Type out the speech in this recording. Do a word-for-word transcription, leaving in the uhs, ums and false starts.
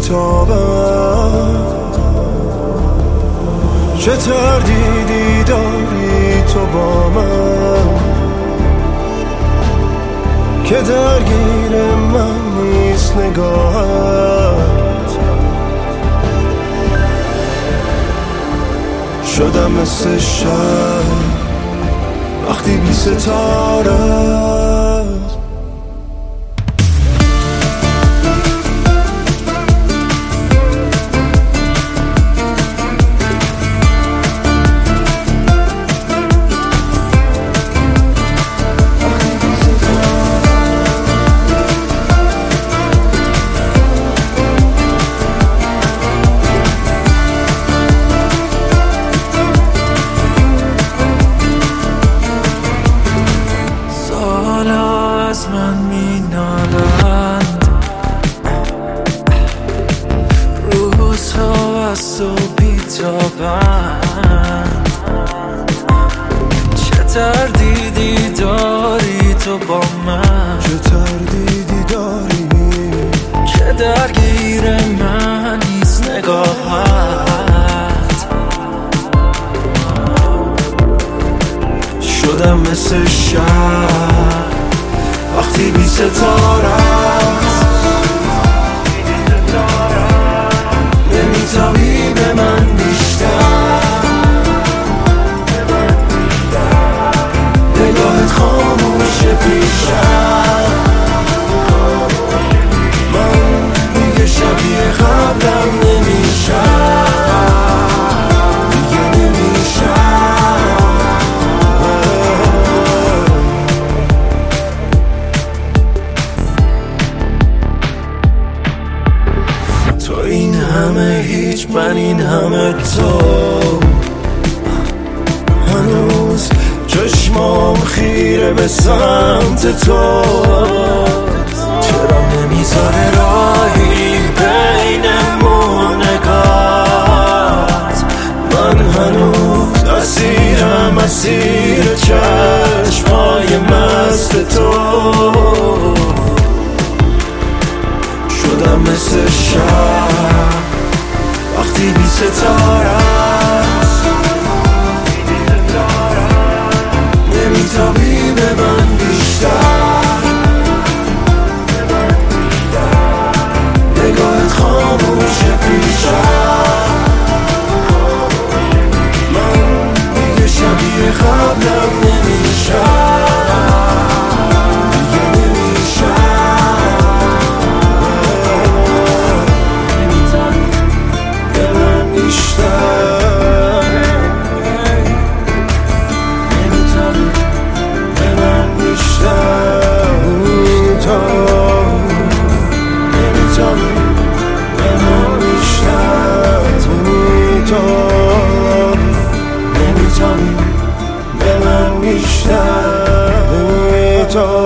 میتابم. چه تردیدی داری تو با من که درگیر من نیست نگاهت. شدم مثل شب وقتی بی ستاره. از من می نالند روزها از تو بیتابند. چه تردیدی داری تو با من، چه تردیدی داری که درگیر من نیست نگاهت. شدم مثل شب وقتی بی ستاره است. نمیتابی به من بیشتر، نگاهت خاموش پیشم. من دیگه شبیه قبلم نمیشم، دیگه نمیشم. تو این همه هیچ، من این همه تو. هنوز چشمام خیره به سمت تو. چرا نمیذاره راهی بینمون نگات؟ من هنوز اسیرم، اسیر چشمای مست تو. شدم مثل شب وقتی بی ستاره است. نمیتابی به من بیشتر، نگاهت خاموش پیشم. من دیگه شبیه قبلم نمیشم، دیگه نمیشم. به من بیشتر، نمیتابی به من بیشتر. نمیتابی به من بیشتر. نمیتابی به من بیشتر.